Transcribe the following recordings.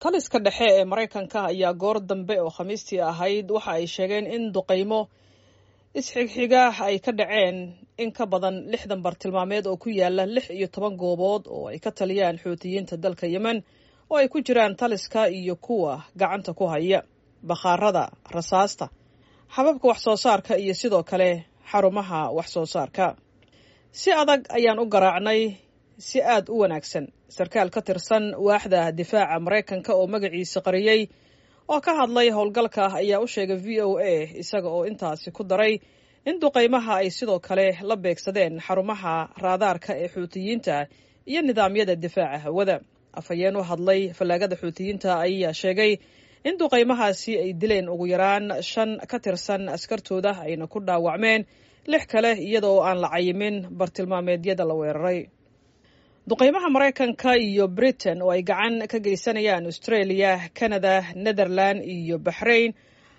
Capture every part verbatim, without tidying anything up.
taliska dhexe ee Mareykanka ayaa goor dambe oo Khamiistii ahayd waxa ay sheegeen in duqeymo isxigxiga ay ka dhaceen in ka badan lixdan bartilmaameed oo ku yaala lix iyo toban goobood oo ay ka taliyaan Xuutiyiinta dalka Yemen oo ay ku jiraan taliska iyo kuwa gacanta ku haya bakhaarada rasaasta hababka wax soo saarka iyo sidoo kale xarumaha wax soo saarka si adag ayaan u garaacnay si aad u wanaagsan sarkaal ka tirsan waaxda difaaca Mareykanka oo magaciisa qariyay oo ka hadlay howlgalka ayaa u sheegay V O A isaga oo intaasi ku daray in duqeymaha ay sidoo kale la beegsadeen xarumaha raadaarka ee Xuutiyiinta iyo nidaamyada difaaca hawada afhayeen u hadlay falaagada Xuutiyiinta ayaa sheegay in duqeymahaasi ay dileen ugu yaraan shan ka tirsan askartooda ayna ku dhaawacmeen lix kale iyadoo aan la cayimin bartilmaameedyada la weeraray duqeymaha Mareykanka iyo Britain oo ay gacan ka geysanayaan Australia, Canada, Netherlands iyo Bahrain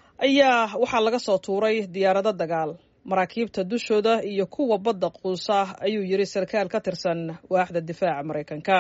ayaa waxaa laga soo tuuray diyaarado dagaal maraakiibta dushooda iyo kuwa badda quusa ayuu yiri sarkaal ka tirsan waaxda difaaca Mareykanka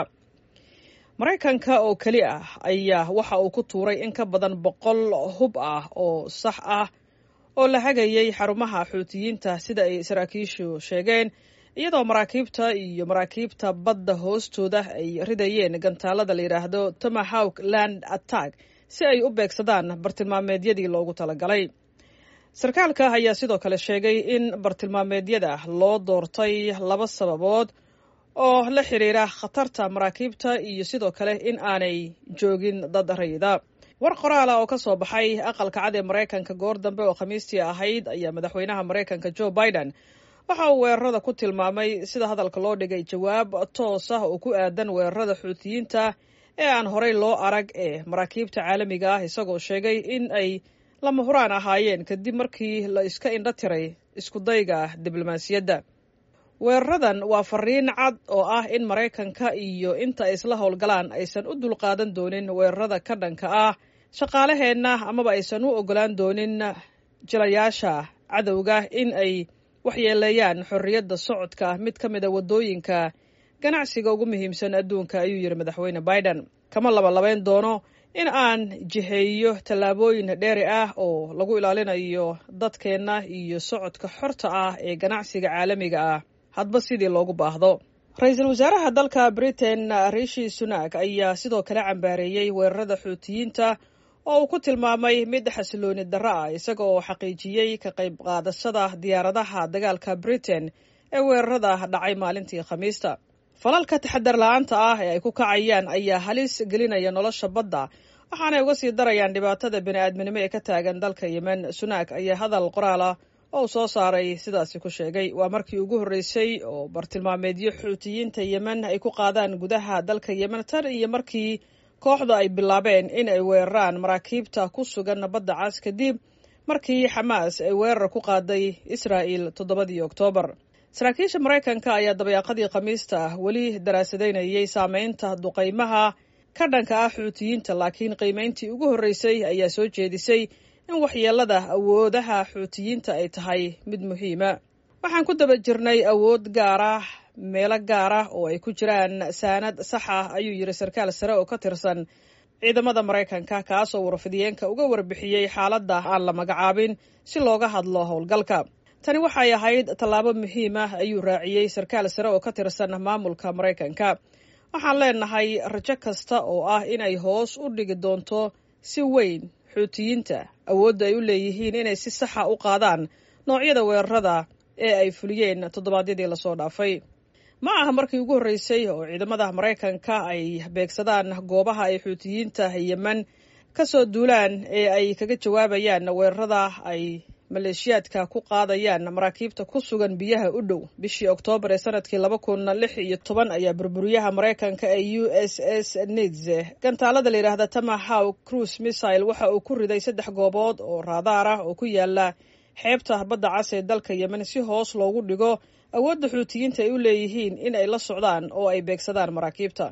Mareykanka oo kali ah ayaa waxa uu ku tuuray in ka badan boqol hub ah oo sax ah oo la hagayay xarumaha Xuutiyiinta sida ay saraakiishu sheegeen iyadoo maraakiibta iyo maraakiibta badda hoostooda ay ridayeen gantaalada la yiraahdo Tomahawk Land Attack si ay u beegsadaan bartilmaameedyadii loogu talagalay sarkaalka ayaa sidoo kale sheegay in bartilmaameedyada loo doortay laba sababood oo la xiriira khatarta maraakiibta iyo sidoo kale in aanay joogin dad rayida war qoraal ah oo ka soo baxay aqalka cad ee Mareykanka goor dambe oo Khamiistii ahayd ayaa madaxweynaha Mareykanka Joe Biden waxa uu weerarada ku tilmaamay sida hadalka loo dhigay jawaab toos ah oo ku aadan weerarada Xuutiyiinta ee aan horey loo arag ee maraakiibta caalamiga ah isagoo sheegay in ay lama huraan ahaayeen kadib markii la iska indho tiray isku dayga diblomaasiyadda weeraradan waa fariin cad oo ah in Mareykanka iyo inta isla howlgalaan aysan u dulqaadan doonin weerarada ka dhanka ah shaqaalaheenna amaba aysan u ogolaan doonin jilayaasha cadowga in ay waxyeeleeyaan xorriyadda socodka mid ka mid a waddooyinka ganacsiga ugu muhiimsan adduunka ayuu yiri madaxweyne Biden kama labalabayn doono in aan jiheeyo tallaabooyin dheeri ah oo lagu ilaalinayo dadkeenna iyo socodka xorta ah ee ganacsiga caalamiga ah hadba sidii loogu baahdo ra-iisul wasaaraha dalka Britain Rishi Sunak ayaa sidoo kale cambaareeyay weerarada Xuutiyiinta oo uu ku tilmaamay mid xasilooni darro ah isaga oo xaqiijiyey ka qayb qaadashada diyaaradaha dagaalka Britain ee weerarada dhacay maalintii Khamiista falalka taxadar la'aanta ah ee ay ku kacayaan ayaa halis gelinaya nolosha badda waxaana uga sii darayaan dhibaatada bini'aadminimo ee ka taagan dalka Yemen Sunak ayaa hadal qoraal ah oo soo saaray sidaasi ku sheegay waa markii ugu horeysay oo bartilmaameedyo Xuutiyiinta Yemen ay ku qaadaan gudaha dalka Yemen tan iyo markii kooxda ay bilaabeen in ay weeraraan maraakiibta ku sugan badda cas kadib markii Xamaas ay weerar ku qaaday Israa'iil toddobadii Oktoobar saraakiisha Mareykanka ayaa dabayaaqadii Khamiista weli daraasadeynayay saameynta duqeymaha ka dhanka ah Xuutiyiinta laakiin qiimeyntii ugu horeysay ayaa soo jeedisay in waxyeelada awoodaha Xuutiyiinta ay tahay mid muhiima waxaan ku daba jirnay awood gaar ah meelo gaar ah oo ay ku jiraan saanad sax ah ayuu yiri sarkaal sare oo ka tirsan ciidamada Mareykanka kaasoo warfidiyeenka uga warbixiyey xaaladda aan la magacaabin si looga hadlo howlgalka tani waxay ahayd tallaabo muhiim ah ayuu raaciyey sarkaal sare oo ka tirsan maamulka Mareykanka waxaan leenahay rajo kasta oo ah inay hoos u dhigi doonto si weyn Xuutiyiinta awoodda ay u leeyihiin inay si sax ah u qaadaan noocyada weerarada ee ay fuliyeen toddobaadyadii la soo dhaafay ma aha markii ugu horeysay oo ciidamada Mareykanka ay beegsadaan goobaha ay Xuutiyiinta Yemen ka soo duulaan ee ay kaga jawaabayaan weerarada ay maleeshiyaadka ku qaadayaan maraakiibta ku sugan biyaha u dhow bishii Oktoobar ee sanadkii laba kun lix iyo toban ayaa burburiyaha Mareykanka ee U S S Nimitz gantaalada la yiraahdo Tomahawk cruise missile waxa uu ku riday saddex goobood oo raadaar ah oo ku yaala xeebta badda cas ee dalka Yemen si hoos loogu dhigo awoodda Xuutiyiinta ay u leeyihiin in ay la socdaan oo ay beegsadaan maraakiibta